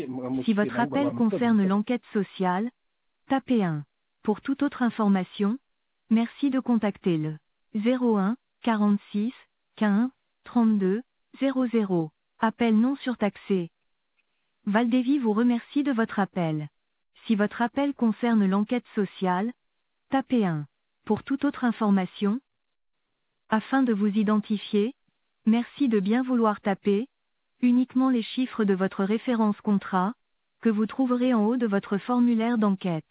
Si votre appel concerne l'enquête sociale, tapez 1. Pour toute autre information, merci de contacter le 01 46 15 32 00. Appel non surtaxé. Valdevi vous remercie de votre appel. Si votre appel concerne l'enquête sociale, tapez 1. Pour toute autre information, afin de vous identifier, merci de bien vouloir taper uniquement les chiffres de votre référence contrat, que vous trouverez en haut de votre formulaire d'enquête.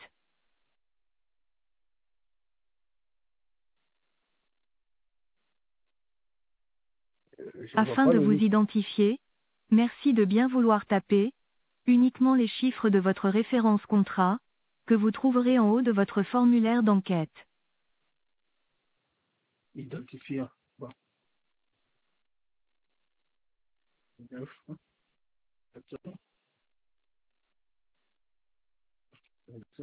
Afin de vous identifier, merci de bien vouloir taper uniquement les chiffres de votre référence contrat, que vous trouverez en haut de votre formulaire d'enquête. Identifiant. Bon. 9, 14, 27,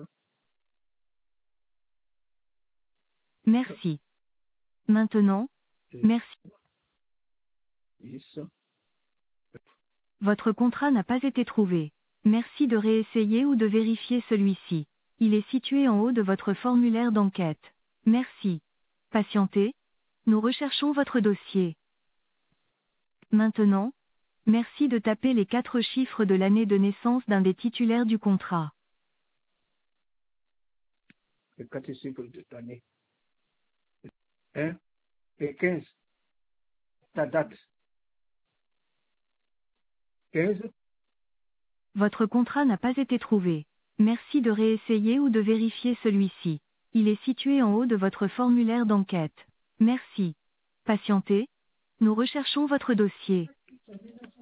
Merci. Maintenant, merci. 10, Votre contrat n'a pas été trouvé. Merci de réessayer ou de vérifier celui-ci. Il est situé en haut de votre formulaire d'enquête. Merci. Patientez. Nous recherchons votre dossier. Maintenant, merci de taper les 4 chiffres de l'année de naissance d'un des titulaires du contrat. le 4 chiffres de l'année. 1 et 15. Ta date. 15, Votre contrat n'a pas été trouvé. Merci de réessayer ou de vérifier celui-ci. Il est situé en haut de votre formulaire d'enquête. Merci. Patientez. Nous recherchons votre dossier.